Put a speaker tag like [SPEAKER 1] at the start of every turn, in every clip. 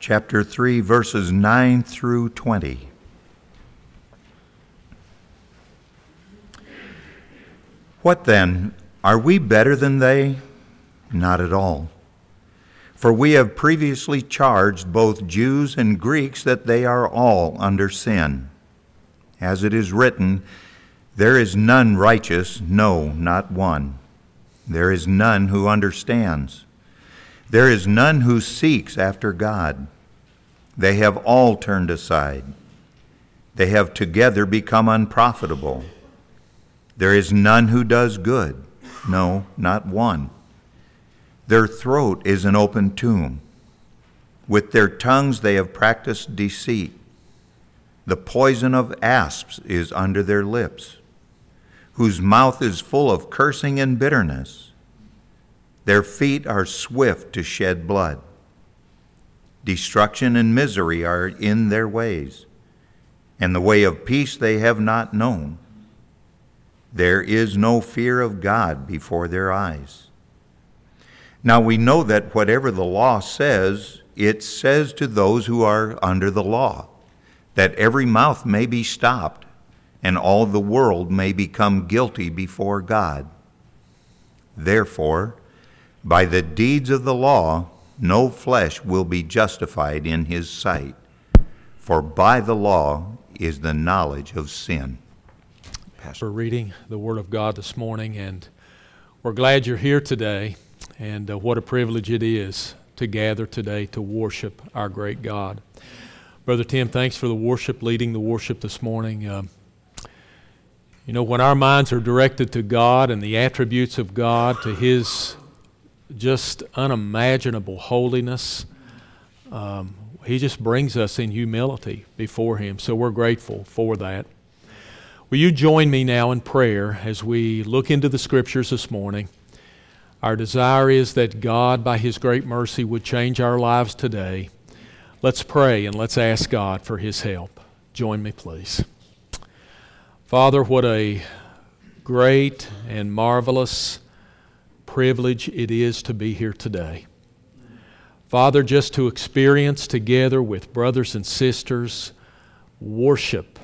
[SPEAKER 1] chapter 3, verses 9 through 20. What then? Are we better than they? Not at all. For we have previously charged both Jews and Greeks that they are all under sin. As it is written, there is none righteous, no, not one. There is none who understands. There is none who seeks after God. They have all turned aside. They have together become unprofitable. There is none who does good, no, not one. Their throat is an open tomb. With their tongues they have practiced deceit. The poison of asps is under their lips, whose mouth is full of cursing and bitterness. Their feet are swift to shed blood. Destruction and misery are in their ways, and the way of peace they have not known. There is no fear of God before their eyes. Now we know that whatever the law says, it says to those who are under the law, that every mouth may be stopped, and all the world may become guilty before God. Therefore, by the deeds of the law, no flesh will be justified in his sight, for by the law is the knowledge of sin.
[SPEAKER 2] Pastor, reading the Word of God this morning, and we're glad you're here today, and what a privilege it is to gather today to worship our great God. Brother Tim, thanks for the worship, leading the worship this morning. You know, when our minds are directed to God and the attributes of God, to His just unimaginable holiness, He just brings us in humility before Him. So we're grateful for that. Will you join me now in prayer as we look into the Scriptures this morning? Our desire is that God, by His great mercy, would change our lives today. Let's pray and let's ask God for His help. Join me, please. Father, what a great and marvelous privilege it is to be here today. Father, just to experience together with brothers and sisters worship,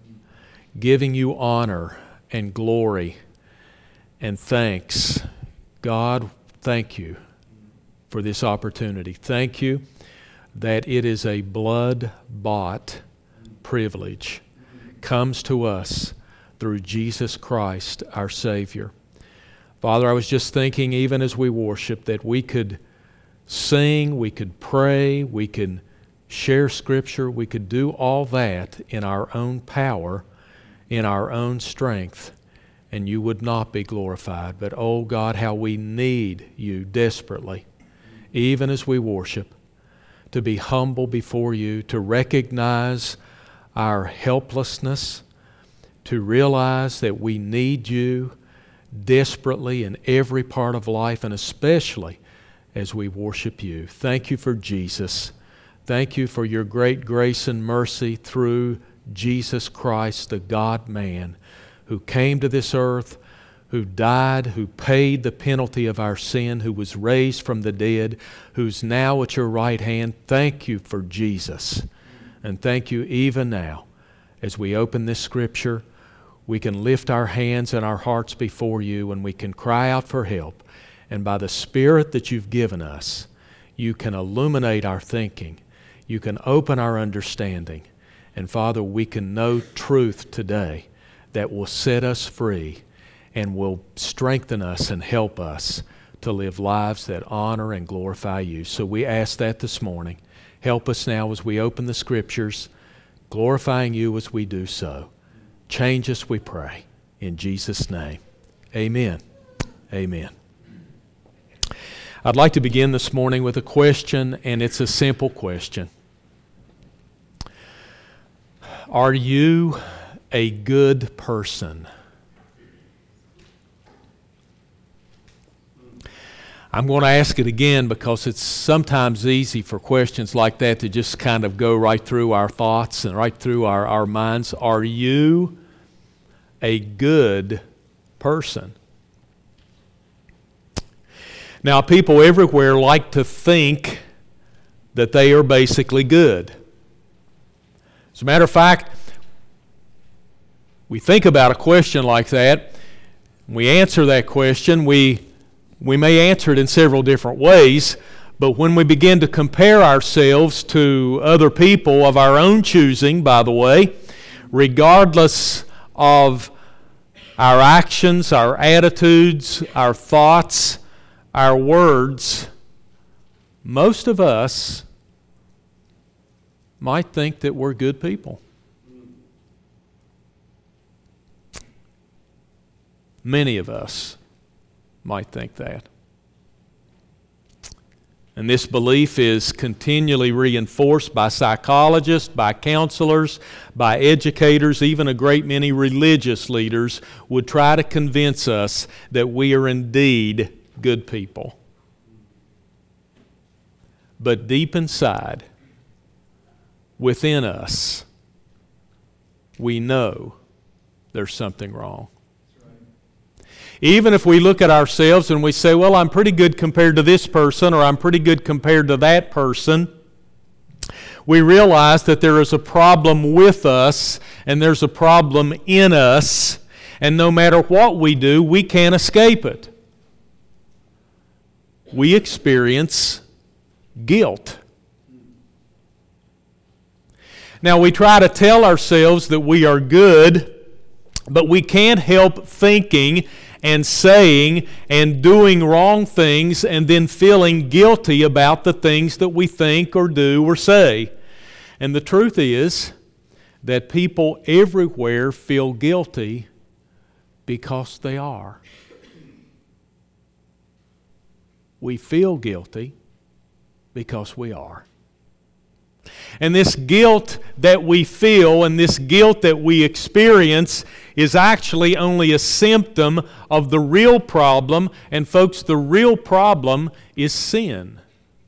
[SPEAKER 2] giving you honor and glory and thanks. God, thank you for this opportunity. Thank you that it is a blood-bought privilege, comes to us through Jesus Christ, our Savior. Father, I was just thinking, even as we worship, that we could sing, we could pray, we could share Scripture, we could do all that in our own power, in our own strength, and you would not be glorified. But, oh God, how we need you desperately, even as we worship, to be humble before you, to recognize our helplessness, to realize that we need you desperately in every part of life, and especially as we worship you. Thank you for Jesus. Thank you for your great grace and mercy through Jesus Christ, the God-man, who came to this earth, who died, who paid the penalty of our sin, who was raised from the dead, who's now at your right hand. Thank you for Jesus. And thank you even now, as we open this Scripture, we can lift our hands and our hearts before you, and we can cry out for help. And by the Spirit that you've given us, you can illuminate our thinking. You can open our understanding. And Father, we can know truth today that will set us free and will strengthen us and help us to live lives that honor and glorify you. So we ask that this morning. Help us now as we open the Scriptures, glorifying you as we do so. Change us, we pray, in Jesus' name. Amen. Amen. I'd like to begin this morning with a question, and it's a simple question. Are you a good person? I'm going to ask it again because it's sometimes easy for questions like that to just kind of go right through our thoughts and right through our minds. Are you a good person? Now, people everywhere like to think that they are basically good. As a matter of fact, we think about a question like that, we answer that question, we may answer it in several different ways, but when we begin to compare ourselves to other people of our own choosing, by the way, regardless of our actions, our attitudes, our thoughts, our words, most of us might think that we're good people. Many of us might think that. And this belief is continually reinforced by psychologists, by counselors, by educators, even a great many religious leaders would try to convince us that we are indeed good people. But deep inside, within us, we know there's something wrong. Even if we look at ourselves and we say, well, I'm pretty good compared to this person, or I'm pretty good compared to that person, we realize that there is a problem with us and there's a problem in us, and no matter what we do, we can't escape it. We experience guilt. Now, we try to tell ourselves that we are good, but we can't help thinking and saying and doing wrong things and then feeling guilty about the things that we think or do or say. And the truth is that people everywhere feel guilty because they are. We feel guilty because we are. And this guilt that we feel and this guilt that we experience is actually only a symptom of the real problem. And folks, the real problem is sin.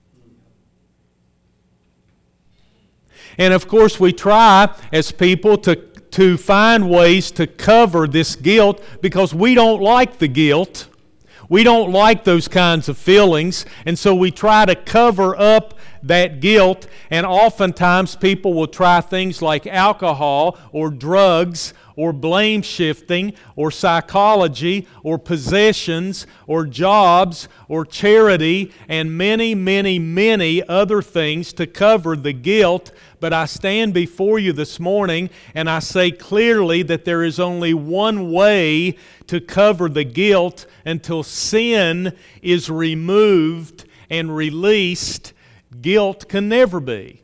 [SPEAKER 2] And of course, we try as people to find ways to cover this guilt because we don't like the guilt. We don't like those kinds of feelings, and so we try to cover up that guilt, and oftentimes people will try things like alcohol or drugs or blame shifting or psychology or possessions or jobs or charity and many, many, many other things to cover the guilt. But I stand before you this morning and I say clearly that there is only one way to cover the guilt until sin is removed and released. Guilt can never be.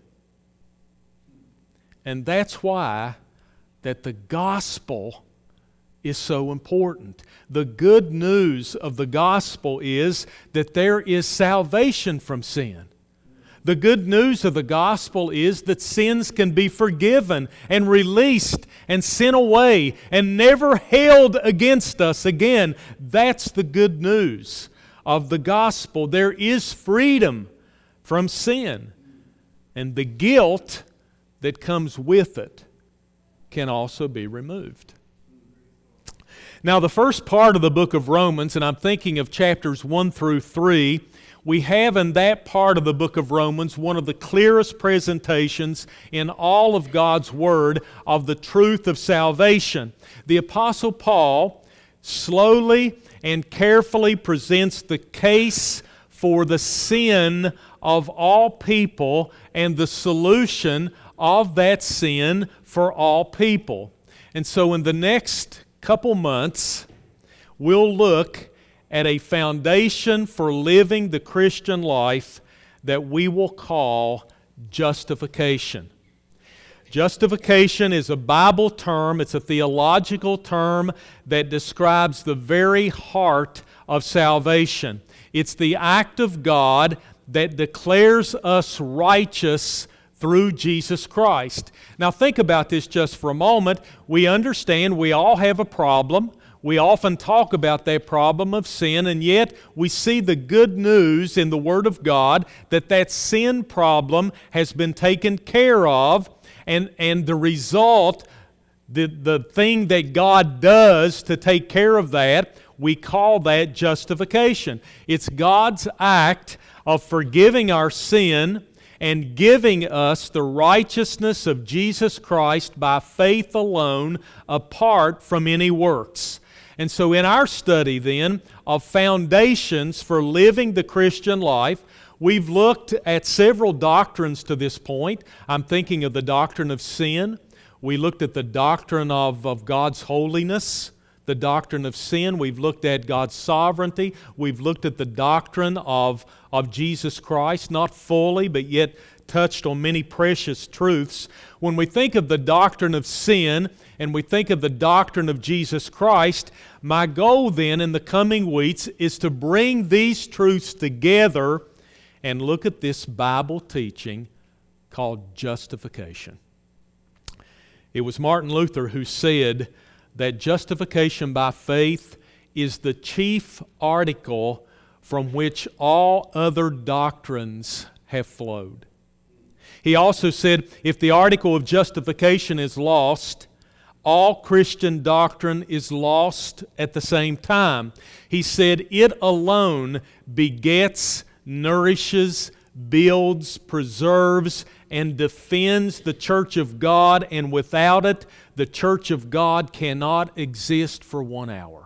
[SPEAKER 2] And that's why that the gospel is so important. The good news of the gospel is that there is salvation from sin. The good news of the gospel is that sins can be forgiven and released and sent away and never held against us again. That's the good news of the gospel. There is freedom from sin, and the guilt that comes with it can also be removed. Now, the first part of the book of Romans, and I'm thinking of chapters 1 through 3, we have in that part of the book of Romans one of the clearest presentations in all of God's Word of the truth of salvation. The Apostle Paul slowly and carefully presents the case for the sin of all people and the solution of that sin for all people. And so in the next couple months, we'll look at a foundation for living the Christian life that we will call justification. Justification is a Bible term, it's a theological term that describes the very heart of salvation. It's the act of God that declares us righteous through Jesus Christ. Now think about this just for a moment. We understand we all have a problem. We often talk about that problem of sin, and yet we see the good news in the Word of God that that sin problem has been taken care of, and the result, the thing that God does to take care of that, we call that justification. It's God's act of forgiving our sin and giving us the righteousness of Jesus Christ by faith alone, apart from any works. And so in our study then of foundations for living the Christian life, we've looked at several doctrines to this point. I'm thinking of the doctrine of sin. We looked at the doctrine of God's holiness, the doctrine of sin. We've looked at God's sovereignty. We've looked at the doctrine of Jesus Christ, not fully, but yet touched on many precious truths. When we think of the doctrine of sin and we think of the doctrine of Jesus Christ, my goal then in the coming weeks is to bring these truths together and look at this Bible teaching called justification. It was Martin Luther who said that justification by faith is the chief article from which all other doctrines have flowed. He also said, if the article of justification is lost, all Christian doctrine is lost at the same time. He said, it alone begets, nourishes, builds, preserves, and defends the church of God, and without it, the church of God cannot exist for 1 hour.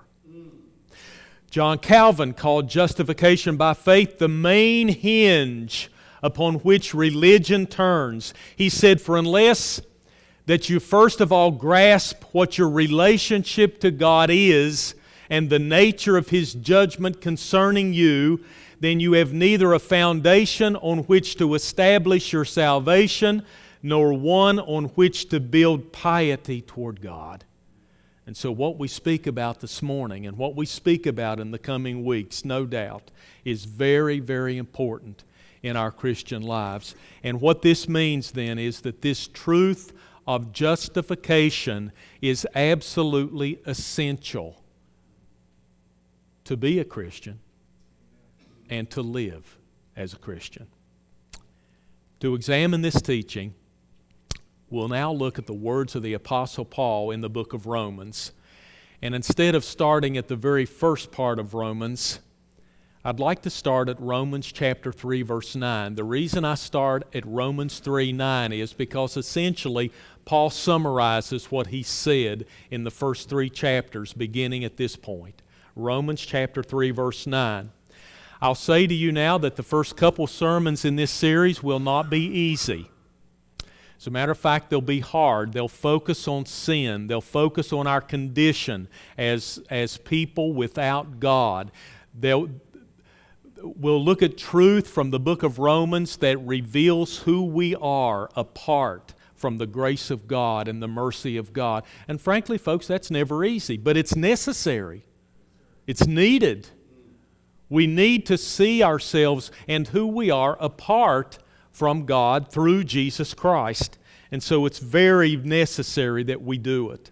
[SPEAKER 2] John Calvin called justification by faith the main hinge upon which religion turns. He said, for unless that you first of all grasp what your relationship to God is and the nature of His judgment concerning you, then you have neither a foundation on which to establish your salvation, nor one on which to build piety toward God. And so what we speak about this morning and what we speak about in the coming weeks, no doubt, is very, very important in our Christian lives. And what this means then is that this truth of justification is absolutely essential to be a Christian and to live as a Christian. To examine this teaching, we'll now look at the words of the Apostle Paul in the book of Romans. And instead of starting at the very first part of Romans, I'd like to start at Romans chapter 3, verse 9. The reason I start at Romans 3:9 is because essentially Paul summarizes what he said in the first 3 chapters beginning at this point. Romans chapter 3, verse 9. I'll say to you now that the first couple sermons in this series will not be easy. As a matter of fact, they'll be hard. They'll focus on sin. They'll focus on our condition as people without God. We'll look at truth from the book of Romans that reveals who we are apart from the grace of God and the mercy of God. And frankly, folks, that's never easy, but it's necessary. It's needed. We need to see ourselves and who we are apart from God through Jesus Christ. And so it's very necessary that we do it.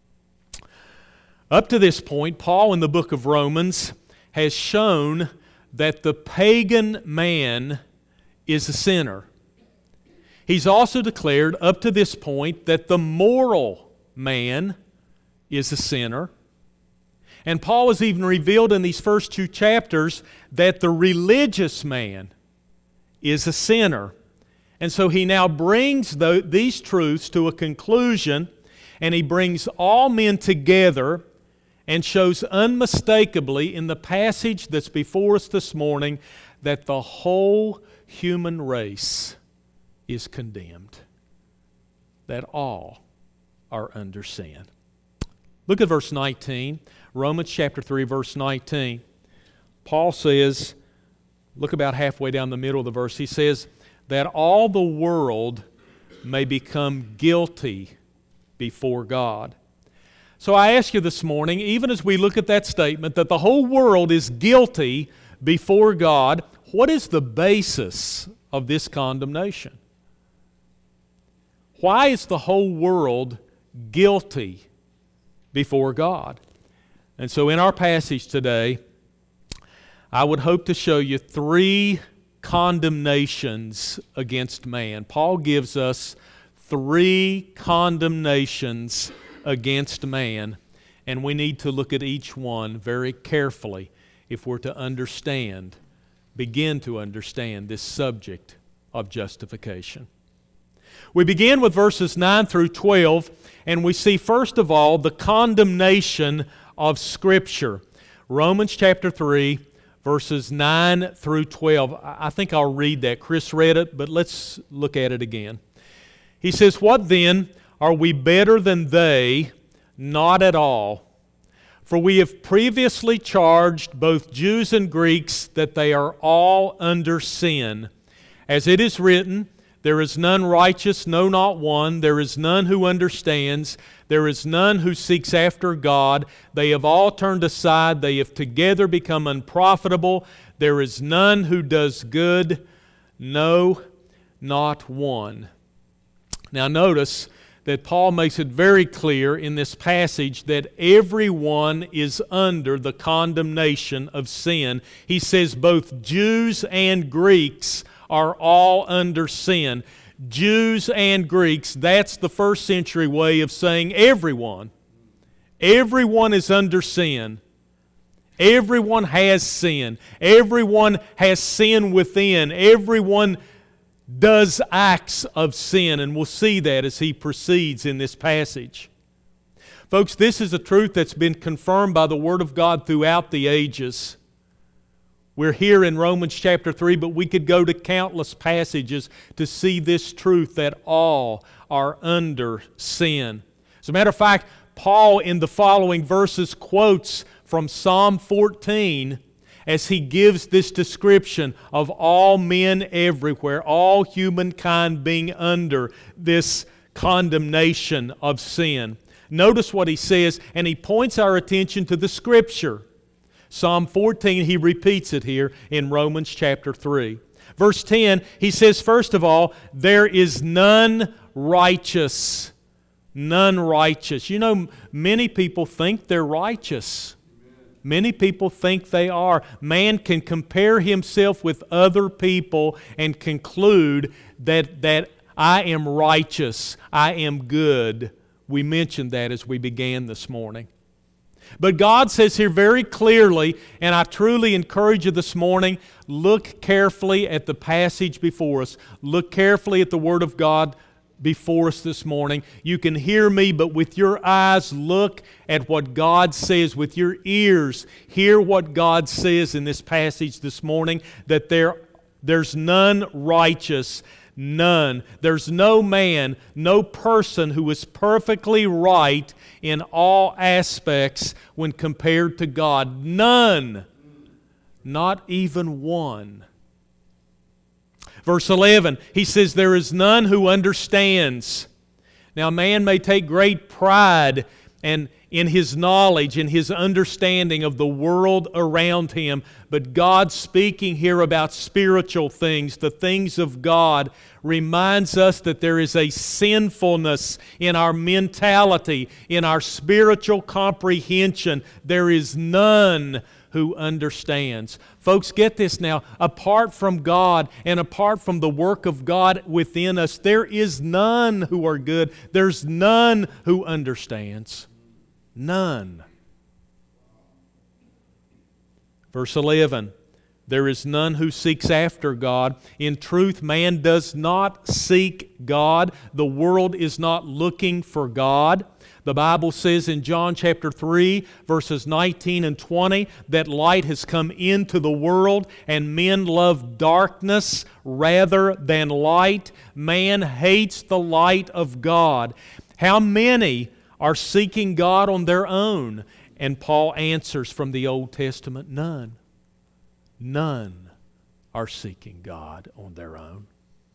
[SPEAKER 2] Up to this point, Paul in the book of Romans has shown that the pagan man is a sinner. He's also declared up to this point that the moral man is a sinner. And Paul has even revealed in these first 2 chapters that the religious man is a sinner. And so he now brings these truths to a conclusion, and he brings all men together and shows unmistakably in the passage that's before us this morning that the whole human race is condemned, that all are under sin. Look at verse 19, Romans chapter 3, verse 19. Paul says, look about halfway down the middle of the verse, he says, that all the world may become guilty before God. So I ask you this morning, even as we look at that statement, that the whole world is guilty before God, what is the basis of this condemnation? Why is the whole world guilty before God? And so in our passage today, I would hope to show you 3 condemnations against man. Paul gives us 3 condemnations against man, and we need to look at each one very carefully if we're to begin to understand this subject of justification. We begin with verses 9 through 12, and we see first of all the condemnation of Scripture. Romans chapter 3, verses 9 through 12. I think I'll read that. Chris read it, but let's look at it again. He says, "What then? Are we better than they? Not at all. For we have previously charged both Jews and Greeks that they are all under sin. As it is written, there is none righteous, no, not one. There is none who understands. There is none who seeks after God. They have all turned aside. They have together become unprofitable. There is none who does good, no, not one." Now notice that Paul makes it very clear in this passage that everyone is under the condemnation of sin. He says both Jews and Greeks are all under sin. Jews and Greeks, that's the first century way of saying everyone. Everyone is under sin. Everyone has sin. Everyone has sin within. Everyone does acts of sin, and we'll see that as he proceeds in this passage. Folks, this is a truth that's been confirmed by the Word of God throughout the ages. We're here in Romans chapter 3, but we could go to countless passages to see this truth that all are under sin. As a matter of fact, Paul in the following verses quotes from Psalm 14 as he gives this description of all men everywhere, all humankind being under this condemnation of sin. Notice what he says, and he points our attention to the Scripture. Psalm 14, he repeats it here in Romans chapter 3. Verse 10, he says, first of all, there is none righteous. None righteous. You know, many people think they're righteous. Many people think they are. Man can compare himself with other people and conclude that I am righteous, I am good. We mentioned that as we began this morning. But God says here very clearly, and I truly encourage you this morning, look carefully at the passage before us. Look carefully at the Word of God before us this morning. You can hear me, but with your eyes, look at what God says. With your ears, hear what God says in this passage this morning, that there's none righteous, none. There's no man, no person who is perfectly right in all aspects when compared to God. None. Not even one. Verse 11, he says, there is none who understands. Now, man may take great pride in his knowledge, in his understanding of the world around him, but God, speaking here about spiritual things, the things of God, reminds us that there is a sinfulness in our mentality, in our spiritual comprehension. There is none who understands. Folks, get this now. Apart from God and apart from the work of God within us, there is none who are good. There's none who understands. None. Verse 11, there is none who seeks after God. In truth, man does not seek God. The world is not looking for God. The Bible says in John chapter 3, verses 19 and 20, that light has come into the world and men love darkness rather than light. Man hates the light of God. How many are seeking God on their own? And Paul answers from the Old Testament, none. None are seeking God on their own.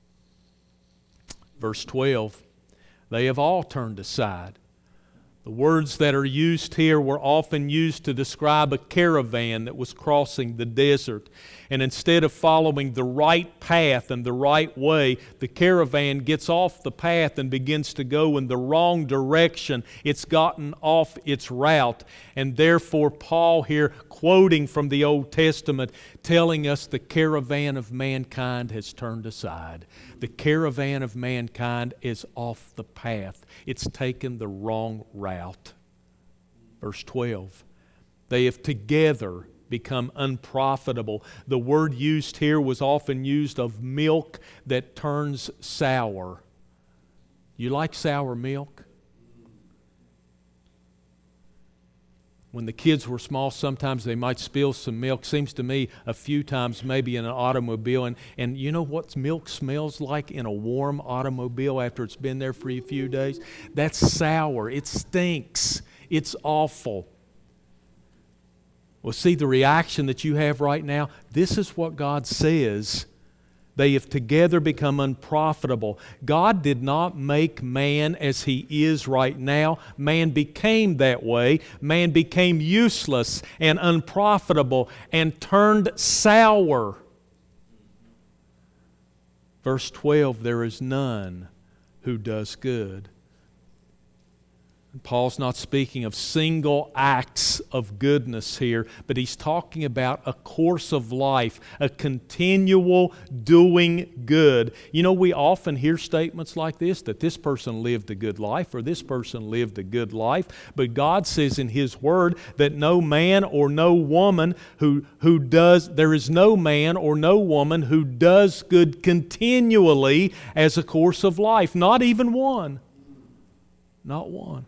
[SPEAKER 2] Verse 12, they have all turned aside. The words that are used here were often used to describe a caravan that was crossing the desert. And instead of following the right path and the right way, the caravan gets off the path and begins to go in the wrong direction. It's gotten off its route. And therefore, Paul here, quoting from the Old Testament, telling us the caravan of mankind has turned aside. The caravan of mankind is off the path. It's taken the wrong route. Verse 12, they have together become unprofitable. The word used here was often used of milk that turns sour. You like sour milk? When the kids were small, sometimes they might spill some milk. Seems to me a few times maybe in an automobile. And you know what milk smells like in a warm automobile after it's been there for a few days? That's sour. It stinks. It's awful. Well, see the reaction that you have right now? This is what God says. They have together become unprofitable. God did not make man as he is right now. Man became that way. Man became useless and unprofitable and turned sour. Verse 12, there is none who does good. Paul's not speaking of single acts of goodness here, but he's talking about a course of life, a continual doing good. You know, we often hear statements like this, that this person lived a good life or this person lived a good life, but God says in His Word that no man or no woman there is no man or no woman who does good continually as a course of life. Not even one. Not one.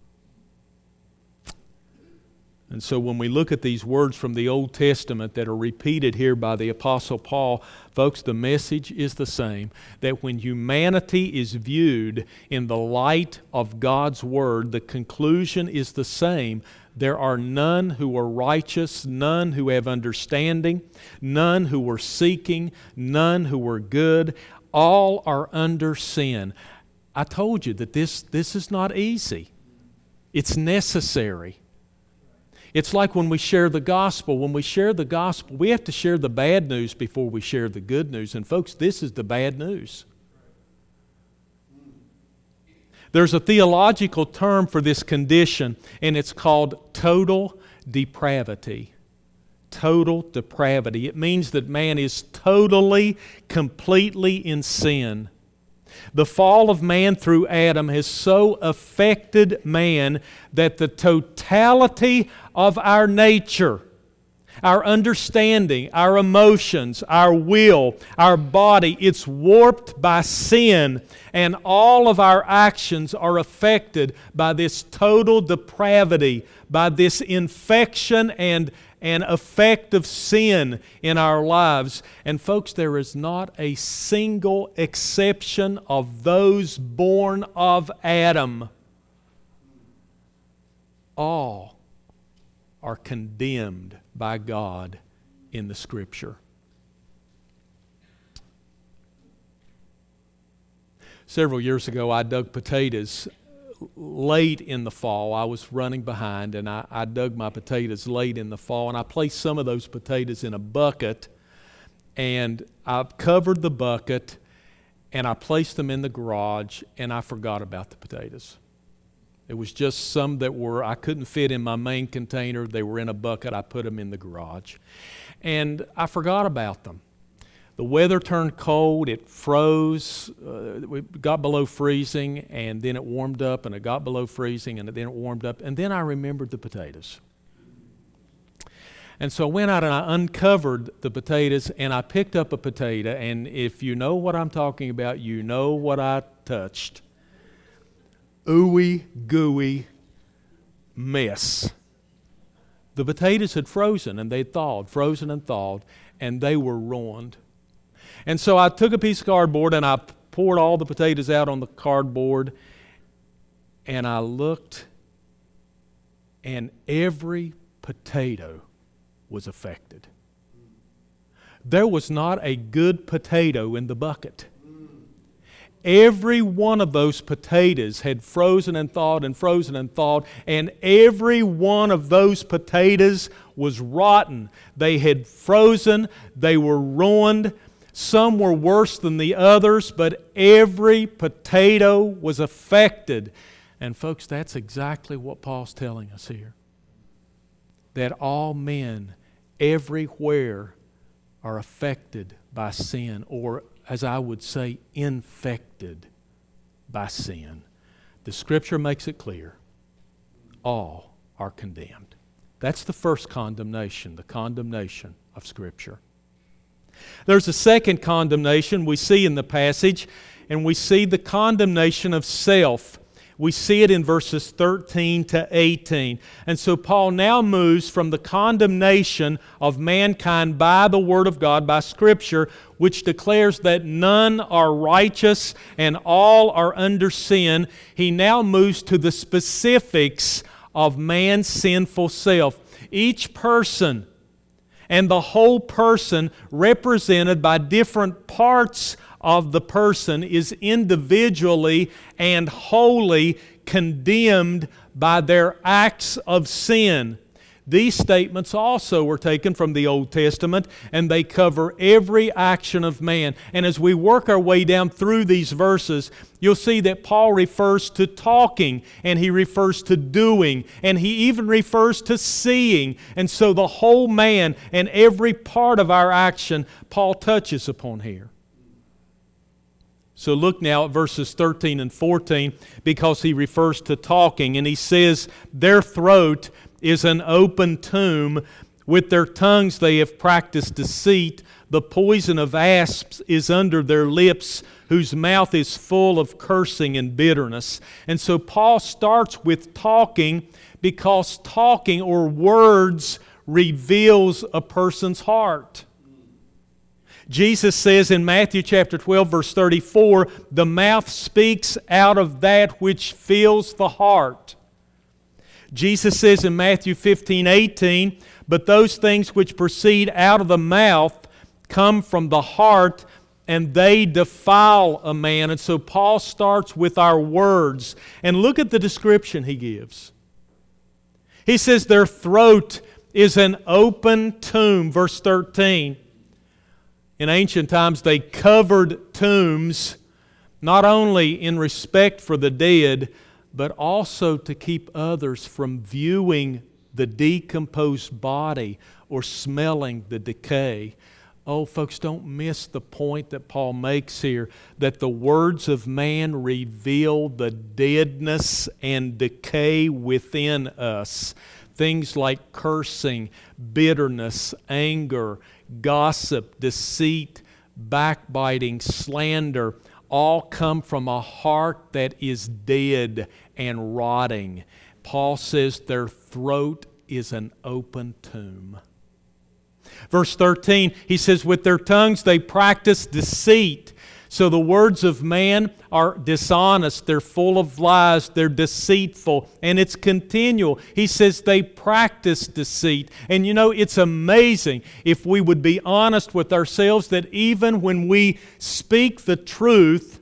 [SPEAKER 2] And so when we look at these words from the Old Testament that are repeated here by the Apostle Paul, folks, the message is the same. That when humanity is viewed in the light of God's Word, the conclusion is the same. There are none who are righteous, none who have understanding, none who are seeking, none who are good. All are under sin. I told you that this is not easy. It's necessary. It's like when we share the gospel. When we share the gospel, we have to share the bad news before we share the good news. And folks, this is the bad news. There's a theological term for this condition, and it's called total depravity. Total depravity. It means that man is totally, completely in sin. The fall of man through Adam has so affected man that the totality of our nature, our understanding, our emotions, our will, our body, it's warped by sin, and all of our actions are affected by this total depravity, by this infection and effect of sin in our lives. And folks, there is not a single exception of those born of Adam. All are condemned by God in the Scripture. Several years ago, I dug potatoes late in the fall. I was running behind, and I dug my potatoes late in the fall, and I placed some of those potatoes in a bucket, and I covered the bucket, and I placed them in the garage, and I forgot about the potatoes. It was just some that I couldn't fit in my main container. They were in a bucket. I put them in the garage, and I forgot about them. The weather turned cold, it froze, it got below freezing, and then it warmed up, and it got below freezing, and then it warmed up, and then I remembered the potatoes. And so I went out and I uncovered the potatoes, and I picked up a potato, and if you know what I'm talking about, you know what I touched. Ooey gooey mess. The potatoes had frozen, and they thawed, frozen and thawed, and they were ruined. And so I took a piece of cardboard and I poured all the potatoes out on the cardboard, and I looked, and every potato was affected. There was not a good potato in the bucket. Every one of those potatoes had frozen and thawed and frozen and thawed, and every one of those potatoes was rotten. They had frozen, they were ruined. Some were worse than the others, but every potato was affected. And folks, that's exactly what Paul's telling us here. That all men everywhere are affected by sin, or as I would say, infected by sin. The Scripture makes it clear. All are condemned. That's the first condemnation, the condemnation of Scripture. There's a second condemnation we see in the passage, and we see the condemnation of self. We see it in verses 13 to 18. And so Paul now moves from the condemnation of mankind by the Word of God, by Scripture, which declares that none are righteous and all are under sin. He now moves to the specifics of man's sinful self. Each person and the whole person, represented by different parts of the person, is individually and wholly condemned by their acts of sin. These statements also were taken from the Old Testament, and they cover every action of man. And as we work our way down through these verses, you'll see that Paul refers to talking, and he refers to doing, and he even refers to seeing. And so the whole man and every part of our action, Paul touches upon here. So look now at verses 13 and 14, because he refers to talking, and he says, "Their throat is an open tomb. With their tongues they have practiced deceit. The poison of asps is under their lips, whose mouth is full of cursing and bitterness." And so Paul starts with talking, because talking or words reveals a person's heart. Jesus says in Matthew chapter 12, verse 34, "The mouth speaks out of that which fills the heart." Jesus says in Matthew 15:18, "But those things which proceed out of the mouth come from the heart, and they defile a man." And so Paul starts with our words. And look at the description he gives. He says their throat is an open tomb, verse 13. In ancient times they covered tombs not only in respect for the dead, but also to keep others from viewing the decomposed body or smelling the decay. Oh, folks, don't miss the point that Paul makes here, that the words of man reveal the deadness and decay within us. Things like cursing, bitterness, anger, gossip, deceit, backbiting, slander, all come from a heart that is dead and rotting. Paul says their throat is an open tomb. Verse 13, he says, "With their tongues they practice deceit." So the words of man are dishonest, they're full of lies, they're deceitful, and it's continual. He says they practice deceit. And you know, it's amazing if we would be honest with ourselves that even when we speak the truth,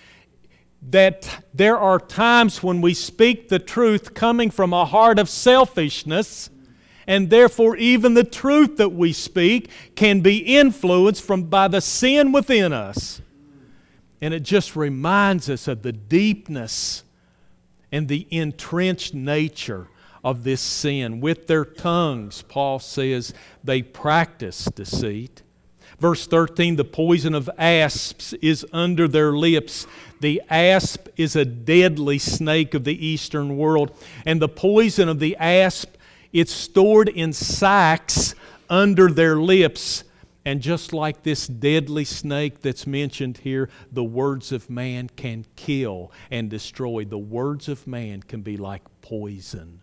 [SPEAKER 2] that there are times when we speak the truth coming from a heart of selfishness, and therefore even the truth that we speak can be influenced by the sin within us. And it just reminds us of the deepness and the entrenched nature of this sin. With their tongues, Paul says, they practice deceit. Verse 13, "The poison of asps is under their lips." The asp is a deadly snake of the eastern world. And the poison of the asp, it's stored in sacks under their lips. And just like this deadly snake that's mentioned here, the words of man can kill and destroy. The words of man can be like poison.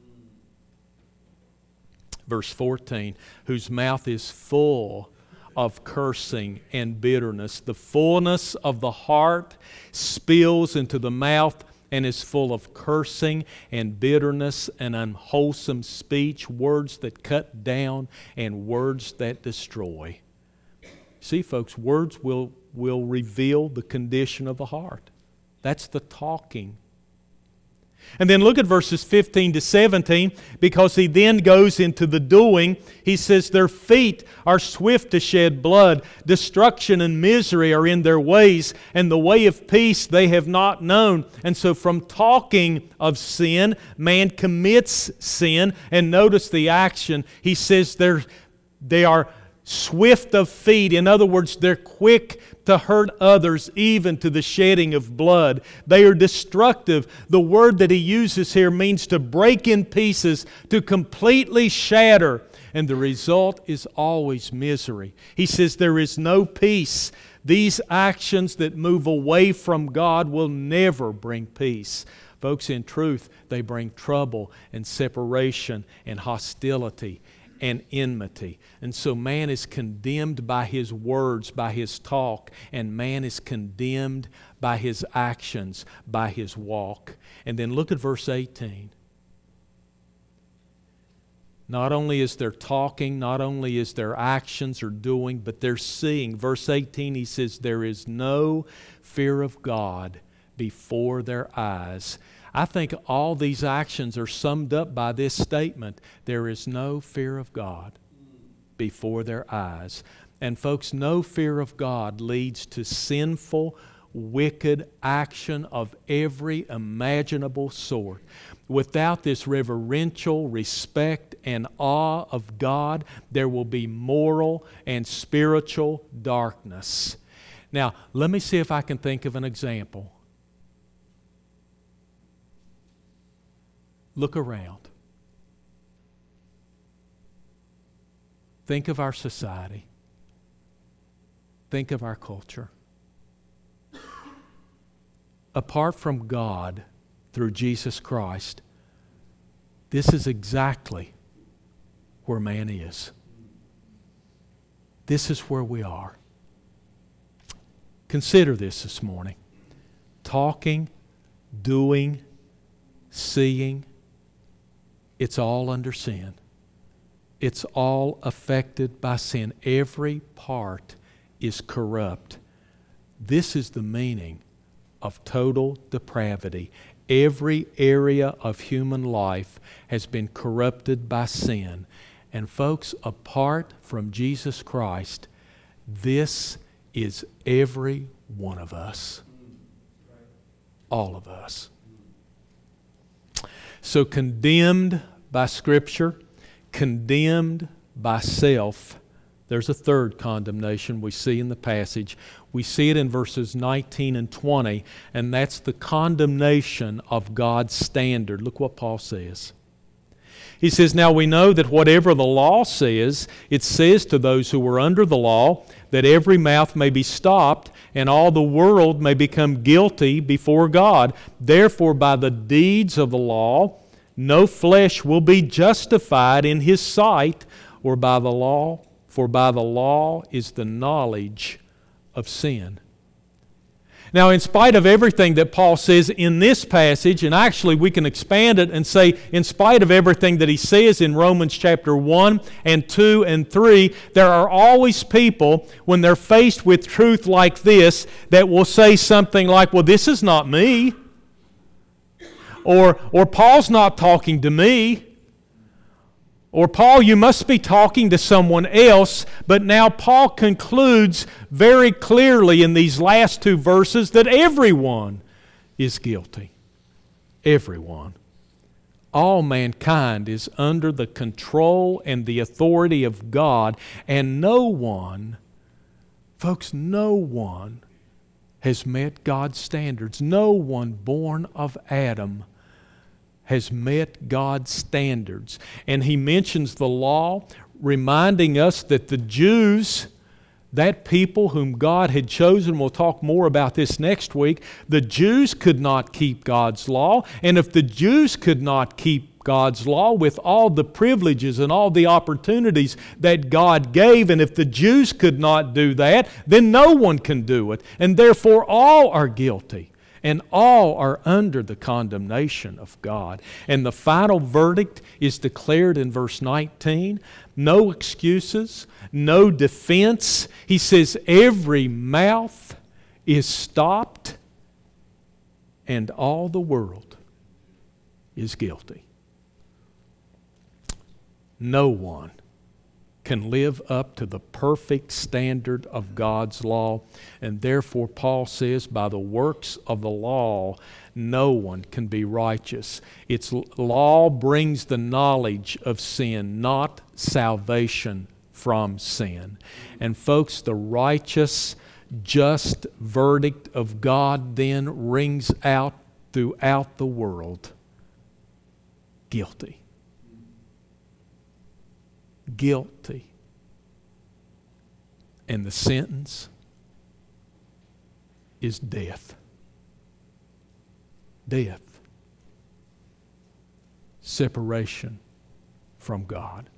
[SPEAKER 2] Verse 14, "Whose mouth is full of cursing and bitterness." The fullness of the heart spills into the mouth and is full of cursing and bitterness and unwholesome speech, words that cut down and words that destroy. See, folks, words will reveal the condition of the heart. That's the talking. And then look at verses 15 to 17, because he then goes into the doing. He says, "Their feet are swift to shed blood. Destruction and misery are in their ways, and the way of peace they have not known." And so from talking of sin, man commits sin. And notice the action. He says they are swift of feet. In other words, they're quick to hurt others, even to the shedding of blood. They are destructive. The word that he uses here means to break in pieces, to completely shatter. And the result is always misery. He says there is no peace. These actions that move away from God will never bring peace. Folks, in truth, they bring trouble and separation and hostility and enmity. And so man is condemned by his words, by his talk, and man is condemned by his actions, by his walk. And then look at verse 18. Not only is there talking, not only is there actions or doing, but they're seeing. Verse 18, he says, there is no fear of God before their eyes. I think all these actions are summed up by this statement. There is no fear of God before their eyes. And folks, no fear of God leads to sinful, wicked action of every imaginable sort. Without this reverential respect and awe of God, there will be moral and spiritual darkness. Now, let me see if I can think of an example. Look around. Think of our society. Think of our culture. Apart from God, through Jesus Christ, this is exactly where man is. This is where we are. Consider this morning. Talking, doing, seeing, it's all under sin. It's all affected by sin. Every part is corrupt. This is the meaning of total depravity. Every area of human life has been corrupted by sin. And folks, apart from Jesus Christ, this is every one of us. All of us. So condemned by Scripture, condemned by self, there's a third condemnation we see in the passage. We see it in verses 19 and 20, and that's the condemnation of God's standard. Look what Paul says. He says, now we know that whatever the law says, it says to those who were under the law, that every mouth may be stopped, and all the world may become guilty before God. Therefore, by the deeds of the law, no flesh will be justified in His sight, or by the law, for by the law is the knowledge of sin. Now, in spite of everything that Paul says in this passage, and actually we can expand it and say, in spite of everything that he says in Romans chapter 1 and 2 and 3, there are always people, when they're faced with truth like this, that will say something like, well, this is not me. Or Paul's not talking to me. Or, Paul, you must be talking to someone else. But now Paul concludes very clearly in these last two verses that everyone is guilty. Everyone. All mankind is under the control and the authority of God. And no one, folks, no one has met God's standards. No one born of Adam has met God's standards. And he mentions the law, reminding us that the Jews, that people whom God had chosen, we'll talk more about this next week, the Jews could not keep God's law. And if the Jews could not keep God's law with all the privileges and all the opportunities that God gave, and if the Jews could not do that, then no one can do it. And therefore all are guilty. And all are under the condemnation of God. And the final verdict is declared in verse 19. No excuses, no defense. He says every mouth is stopped and all the world is guilty. No one can live up to the perfect standard of God's law. And therefore, Paul says, by the works of the law, no one can be righteous. Its law brings the knowledge of sin, not salvation from sin. And folks, the righteous just verdict of God then rings out throughout the world. Guilty. Guilty. And the sentence is death. Death. Separation from God.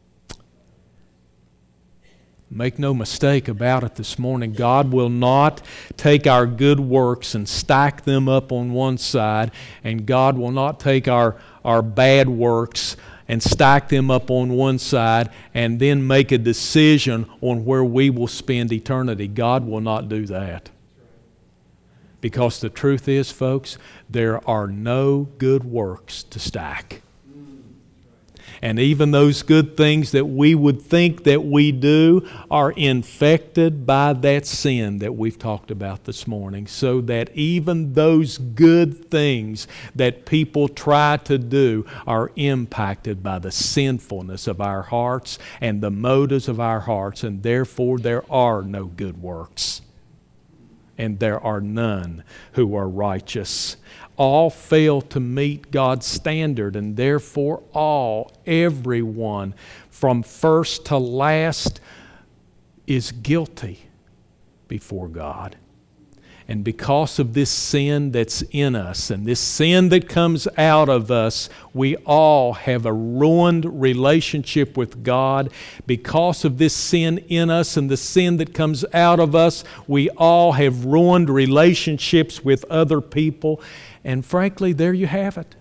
[SPEAKER 2] Make no mistake about it this morning. God will not take our good works and stack them up on one side, and God will not take our bad works and stack them up on one side and then make a decision on where we will spend eternity. God will not do that. Because the truth is, folks, there are no good works to stack. And even those good things that we would think that we do are infected by that sin that we've talked about this morning. So that even those good things that people try to do are impacted by the sinfulness of our hearts and the motives of our hearts. And therefore there are no good works. And there are none who are righteous. All fail to meet God's standard, and therefore everyone, from first to last, is guilty before God. And because of this sin that's in us and this sin that comes out of us, we all have a ruined relationship with God. Because of this sin in us and the sin that comes out of us, we all have ruined relationships with other people. And frankly, there you have it.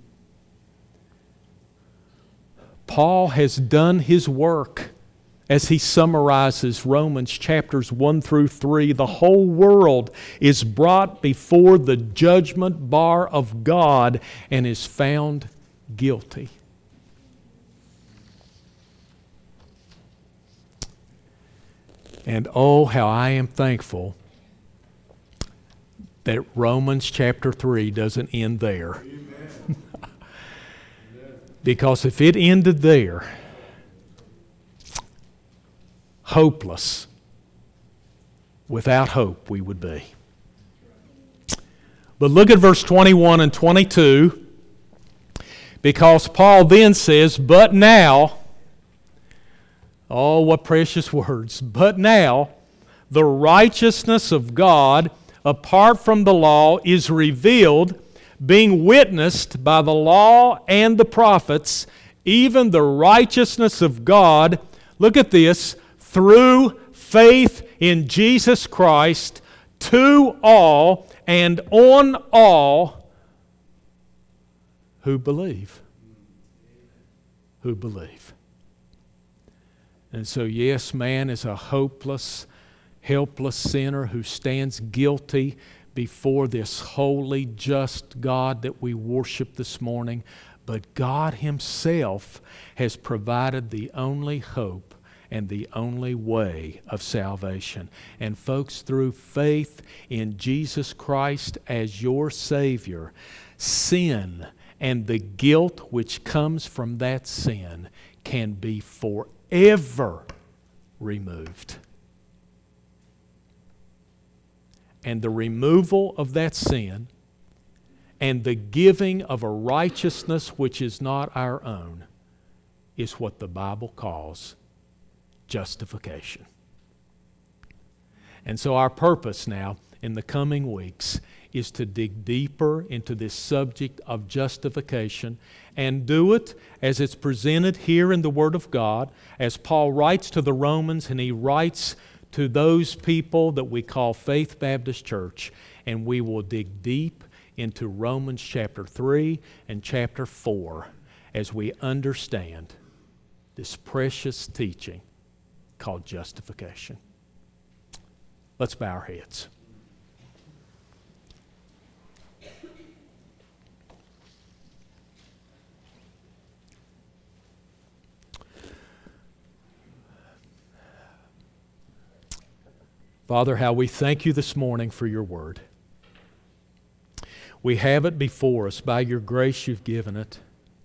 [SPEAKER 2] Paul has done his work. As he summarizes Romans chapters 1 through 3, the whole world is brought before the judgment bar of God and is found guilty. And oh, how I am thankful that Romans chapter 3 doesn't end there. Because if it ended there, hopeless, without hope we would be. But look at verse 21 and 22, because Paul then says, but now, oh, what precious words, but now the righteousness of God apart from the law is revealed, being witnessed by the law and the prophets, even the righteousness of God, look at this, through faith in Jesus Christ, to all and on all who believe. Who believe. And so, yes, man is a hopeless, helpless sinner who stands guilty before this holy, just God that we worship this morning. But God Himself has provided the only hope and the only way of salvation. And folks, through faith in Jesus Christ as your Savior, sin and the guilt which comes from that sin can be forever removed. And the removal of that sin and the giving of a righteousness which is not our own is what the Bible calls justification. And so our purpose now in the coming weeks is to dig deeper into this subject of justification and do it as it's presented here in the Word of God, as Paul writes to the Romans and he writes to those people that we call Faith Baptist Church, and we will dig deep into Romans chapter 3 and chapter 4 as we understand this precious teaching called justification. Let's bow our heads. Father, how we thank You this morning for Your Word. We have it before us. By Your grace You've given it.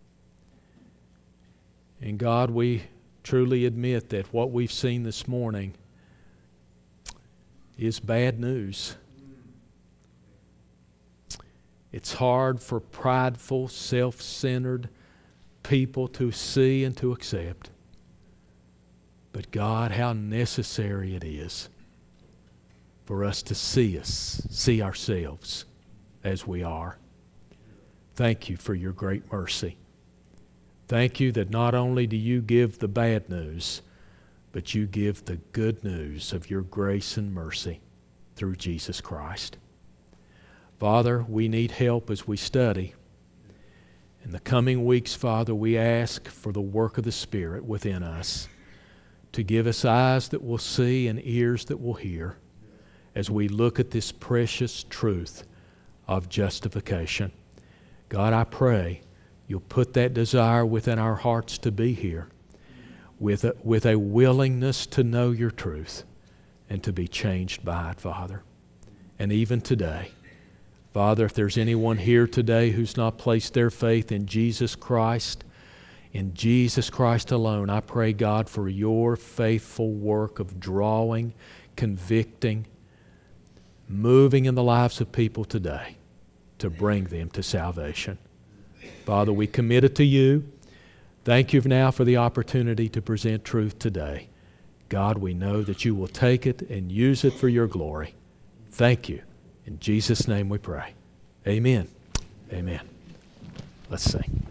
[SPEAKER 2] And God, we truly admit that what we've seen this morning is bad news. It's hard for prideful, self-centered people to see and to accept. But God, how necessary it is for us to see ourselves as we are. Thank you for your great mercy. Thank you that not only do you give the bad news, but you give the good news of your grace and mercy through Jesus Christ. Father, we need help as we study. In the coming weeks, Father, we ask for the work of the Spirit within us to give us eyes that will see and ears that will hear as we look at this precious truth of justification. God, I pray you'll put that desire within our hearts to be here with a willingness to know your truth and to be changed by it, Father. And even today, Father, if there's anyone here today who's not placed their faith in Jesus Christ alone, I pray, God, for your faithful work of drawing, convicting, moving in the lives of people today to bring them to salvation. Father, we commit it to you. Thank you now for the opportunity to present truth today. God, we know that you will take it and use it for your glory. Thank you. In Jesus' name we pray. Amen. Amen. Let's sing.